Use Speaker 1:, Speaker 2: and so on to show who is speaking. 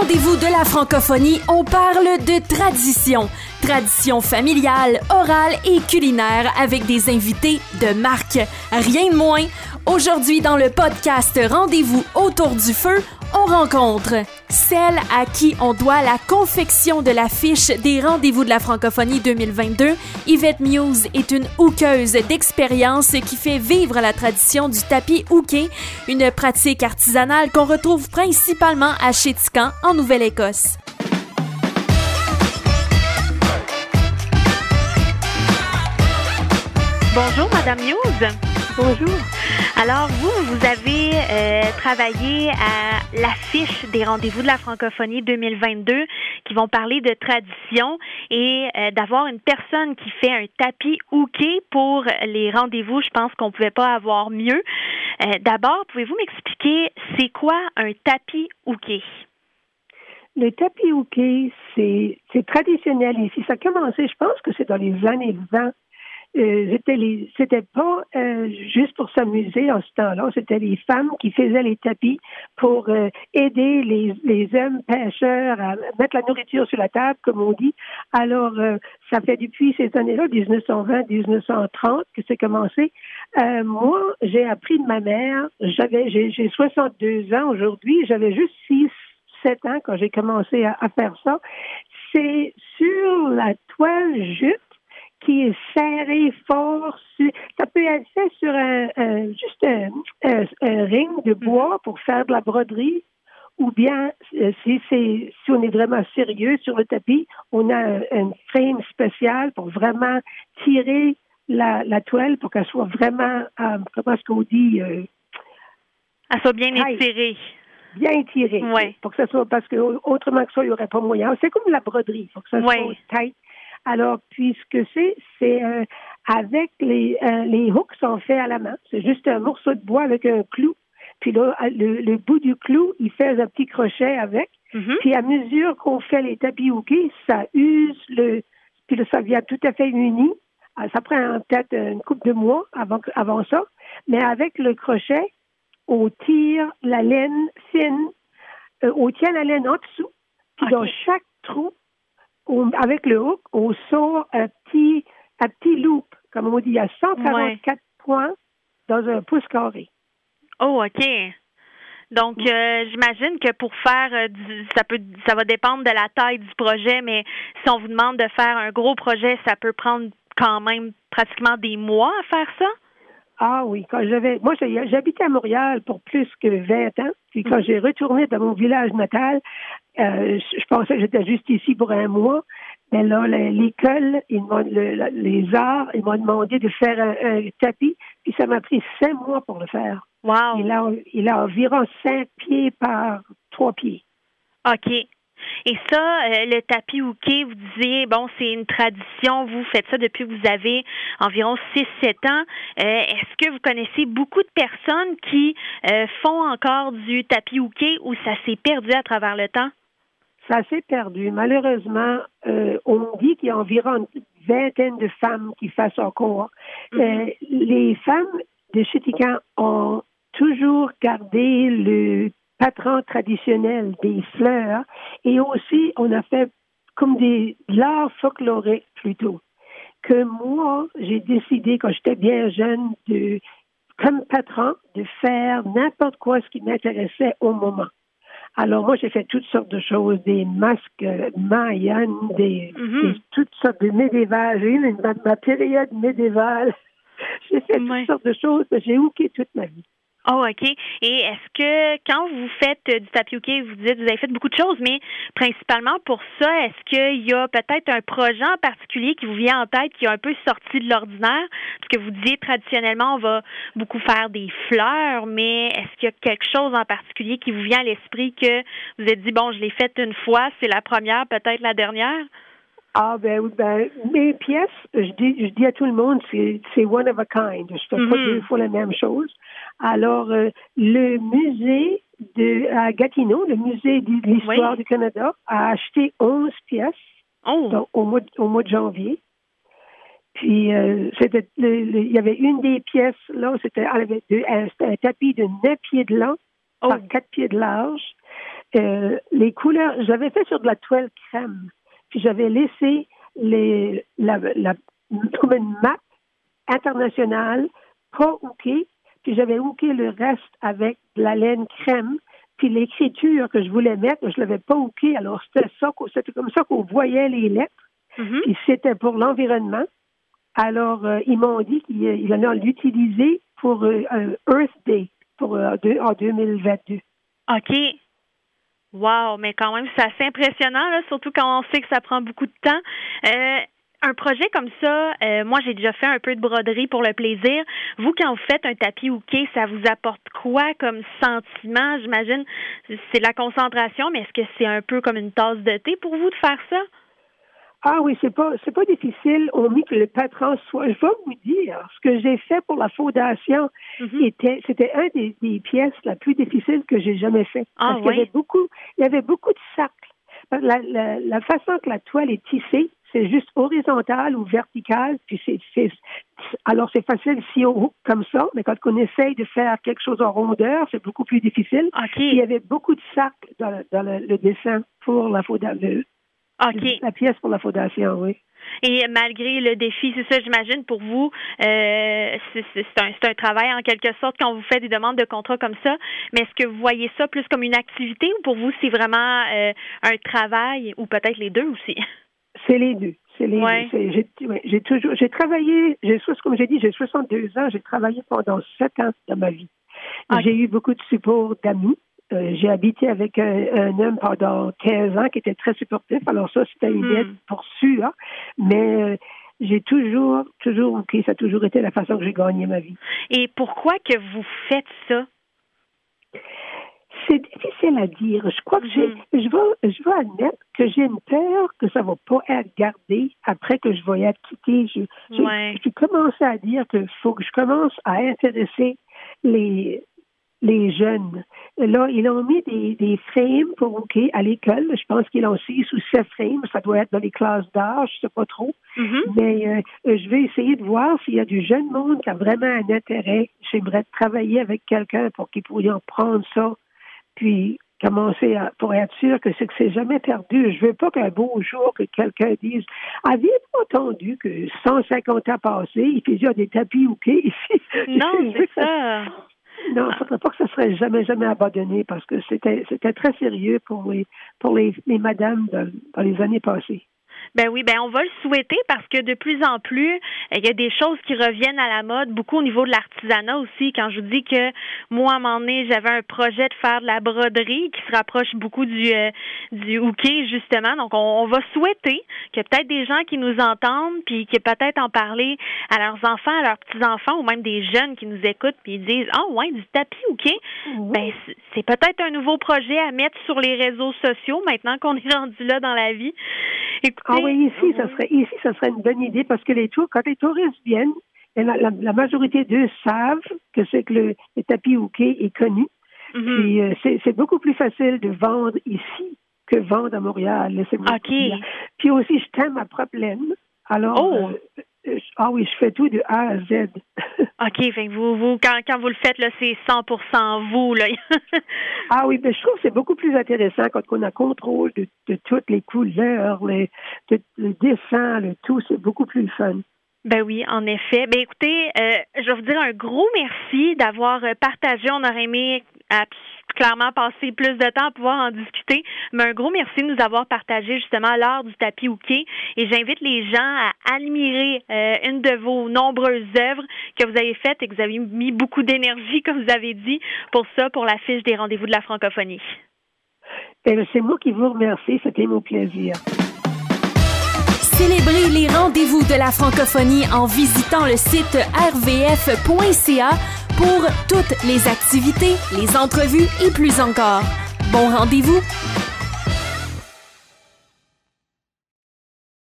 Speaker 1: rendez-vous de la francophonie, on parle de tradition. Tradition familiale, orale et culinaire avec des invités de marque. Rien de moins. Aujourd'hui, dans le podcast Rendez-vous autour du feu, on rencontre celle à qui on doit la confection de l'affiche des Rendez-vous de la francophonie 2022. Yvette Muse est une hookeuse d'expérience qui fait vivre la tradition du tapis hooké, une pratique artisanale qu'on retrouve principalement à Chéticamp, en Nouvelle-Écosse.
Speaker 2: Bonjour, Madame Muse.
Speaker 3: Bonjour.
Speaker 2: Alors, vous avez travaillé à l'affiche des Rendez-vous de la francophonie 2022 qui vont parler de tradition et d'avoir une personne qui fait un tapis hooké pour les rendez-vous. Je pense qu'on ne pouvait pas avoir mieux. D'abord, pouvez-vous m'expliquer c'est quoi un tapis hooké?
Speaker 3: Le tapis hooké, c'est traditionnel ici. Ça a commencé, je pense que c'est dans les années 20. C'était pas juste pour s'amuser en ce temps-là, c'était les femmes qui faisaient les tapis pour aider les hommes pêcheurs à mettre la nourriture sur la table, comme on dit. Alors, ça fait depuis ces années-là, 1920-1930, que c'est commencé. Moi, j'ai appris de ma mère, j'ai 62 ans aujourd'hui, j'avais juste 6-7 ans quand j'ai commencé à faire ça. C'est sur la toile jute qui est serré fort. Ça peut être fait sur juste un ring de bois pour faire de la broderie, ou bien si on est vraiment sérieux sur le tapis, on a un frame spécial pour vraiment tirer la toile pour qu'elle soit vraiment, comment est-ce qu'on dit?
Speaker 2: Elle soit bien étirée.
Speaker 3: Bien étirée.
Speaker 2: Oui.
Speaker 3: Pour que ça soit, parce que autrement que ça, il n'y aurait pas moyen. C'est comme la broderie, il faut que ça soit tight. Alors, puisque c'est avec les hooks sont faits à la main. C'est juste un morceau de bois avec un clou. Puis là, le bout du clou, il fait un petit crochet avec. Mm-hmm. Puis à mesure qu'on fait les tapis hookés, ça use puis là, ça vient tout à fait uni. Ça prend peut-être une couple de mois avant ça. Mais avec le crochet, on tire la laine fine. On tient la laine en dessous. Puis dans chaque trou, avec le hook, on sort un petit loop. Comme on dit, il y a 144 points dans un pouce carré.
Speaker 2: Oh, OK. Donc, j'imagine que pour faire ça va dépendre de la taille du projet, mais si on vous demande de faire un gros projet, ça peut prendre quand même pratiquement des mois à faire ça?
Speaker 3: Ah oui, moi j'habitais à Montréal pour plus que 20 ans, puis quand j'ai retourné dans mon village natal, je pensais que j'étais juste ici pour un mois, mais là, l'école, les arts, ils m'ont demandé de faire un tapis, puis ça m'a pris 5 mois pour le faire.
Speaker 2: Wow!
Speaker 3: Il a environ 5 pieds par 3 pieds.
Speaker 2: OK. Et ça, le tapis hooké, vous disiez, bon, c'est une tradition, vous faites ça depuis que vous avez environ 6-7 ans. Est-ce que vous connaissez beaucoup de personnes qui font encore du tapis hooké ou ça s'est perdu à travers le temps?
Speaker 3: Ça s'est perdu. Malheureusement, on dit qu'il y a environ une vingtaine de femmes qui fassent encore. Mm-hmm. Les femmes de Chéticamp ont toujours gardé le patron traditionnel des fleurs et aussi on a fait comme de l'art folklorique plutôt. Que moi, j'ai décidé quand j'étais bien jeune comme patron de faire n'importe quoi ce qui m'intéressait au moment. Alors moi, j'ai fait toutes sortes de choses, des masques mayas, des toutes sortes de médiévales. J'ai eu ma période médiévale. J'ai fait toutes sortes de choses, mais j'ai hooké toute ma vie.
Speaker 2: Oh, OK. Et est-ce que quand vous faites du tapis hooké, vous dites que vous avez fait beaucoup de choses, mais principalement pour ça, est-ce qu'il y a peut-être un projet en particulier qui vous vient en tête qui est un peu sorti de l'ordinaire? Parce que vous disiez traditionnellement, on va beaucoup faire des fleurs, mais est-ce qu'il y a quelque chose en particulier qui vous vient à l'esprit que vous êtes dit, bon, je l'ai faite une fois, c'est la première, peut-être la dernière?
Speaker 3: Ah, mes pièces, je dis à tout le monde, c'est one of a kind. Je fais pas 2 fois la même chose. Alors, le musée à Gatineau, le musée de l'histoire du Canada, a acheté 11 pièces au mois de janvier. Puis, il y avait une des pièces, là, c'était un tapis de 9 pieds de long par 4 pieds de large. les couleurs, j'avais fait sur de la toile crème, puis j'avais laissé comme une map internationale, pas hooké, puis j'avais hooké le reste avec de la laine crème, puis l'écriture que je voulais mettre, je l'avais pas hooké, alors c'était comme ça qu'on voyait les lettres, puis c'était pour l'environnement. Alors, ils m'ont dit qu'ils allaient l'utiliser pour Earth Day, en 2022.
Speaker 2: OK. Wow, mais quand même, c'est assez impressionnant, là, surtout quand on sait que ça prend beaucoup de temps. Un projet comme ça, moi, j'ai déjà fait un peu de broderie pour le plaisir. Vous, quand vous faites un tapis hooké, ça vous apporte quoi comme sentiment? J'imagine, c'est la concentration, mais est-ce que c'est un peu comme une tasse de thé pour vous de faire ça?
Speaker 3: Ah oui, c'est pas difficile. On met que le patron soit. Je vais vous dire, ce que j'ai fait pour la fondation c'était un des pièces la plus difficiles que j'ai jamais fait. Parce qu'il y avait beaucoup de cercles. La façon que la toile est tissée, c'est juste horizontal ou vertical, puis alors c'est facile si haut comme ça, mais quand on essaye de faire quelque chose en rondeur, c'est beaucoup plus difficile.
Speaker 2: Okay.
Speaker 3: Il y avait beaucoup de cercles dans le dessin pour la fondation. La pièce pour la fondation, oui.
Speaker 2: Et malgré le défi, c'est ça, j'imagine, pour vous, c'est un travail en quelque sorte quand vous faites des demandes de contrat comme ça, mais est-ce que vous voyez ça plus comme une activité ou pour vous, c'est vraiment un travail ou peut-être les deux aussi?
Speaker 3: C'est les deux. J'ai travaillé, comme j'ai dit, j'ai 62 ans, j'ai travaillé pendant 7 ans dans ma vie. Okay. J'ai eu beaucoup de support d'amis. J'ai habité avec un homme pendant 15 ans qui était très supportif. Alors ça, c'était une aide pour sûr. Mais j'ai toujours, ça a toujours été la façon que j'ai gagné ma vie.
Speaker 2: Et pourquoi que vous faites ça?
Speaker 3: C'est difficile à dire. Je crois que je vais admettre que j'ai une peur que ça va pas être gardé après que je vais être quitté. J'ai commencé à dire qu'il faut que je commence à intéresser les jeunes. Là, ils ont mis des frames pour à l'école. Je pense qu'ils ont 6 ou 7 frames. Ça doit être dans les classes d'âge, je sais pas trop. Mais je vais essayer de voir s'il y a du jeune monde qui a vraiment un intérêt. J'aimerais travailler avec quelqu'un pour qu'ils pourraient prendre ça, puis commencer pour être sûr que c'est jamais perdu. Je veux pas qu'un beau jour que quelqu'un dise « Avez-vous entendu que 150 ans passés, il faisait des tapis hookés ici? »
Speaker 2: Non, c'est ça.
Speaker 3: Non, il ne faudrait pas que ça serait jamais abandonné parce que c'était très sérieux pour les madames dans les années passées.
Speaker 2: Ben oui, on va le souhaiter parce que de plus en plus, il y a des choses qui reviennent à la mode, beaucoup au niveau de l'artisanat aussi. Quand je vous dis que moi, à un moment donné, j'avais un projet de faire de la broderie qui se rapproche beaucoup du hooké, justement. Donc, on va souhaiter que peut-être des gens qui nous entendent puis qui peut-être en parler à leurs enfants, à leurs petits-enfants ou même des jeunes qui nous écoutent puis ils disent « Ah ouais, du tapis hooké, c'est peut-être un nouveau projet à mettre sur les réseaux sociaux maintenant qu'on est rendu là dans la vie. » Écoutez,
Speaker 3: oui, ça serait une bonne idée parce que quand les touristes viennent, la majorité d'eux savent que c'est que le tapis hooké est connu. Puis c'est beaucoup plus facile de vendre ici que vendre à Montréal. Puis aussi, je teins ma propre laine. Alors, je fais tout de A à Z.
Speaker 2: OK, fait que vous quand vous le faites, là, c'est 100% vous, là.
Speaker 3: Oui, mais je trouve que c'est beaucoup plus intéressant quand on a contrôle de toutes les couleurs, le dessin, le tout, c'est beaucoup plus fun.
Speaker 2: Ben oui, en effet. Ben écoutez, je vais vous dire un gros merci d'avoir partagé. On aurait aimé clairement passer plus de temps à pouvoir en discuter, mais un gros merci de nous avoir partagé justement l'art du tapis hooké. Et j'invite les gens à admirer une de vos nombreuses œuvres que vous avez faites et que vous avez mis beaucoup d'énergie, comme vous avez dit, pour l'affiche des rendez-vous de la francophonie.
Speaker 3: C'est moi qui vous remercie. C'était mon plaisir.
Speaker 1: Célébrez les rendez-vous de la francophonie en visitant le site rvf.ca pour toutes les activités, les entrevues et plus encore. Bon rendez-vous!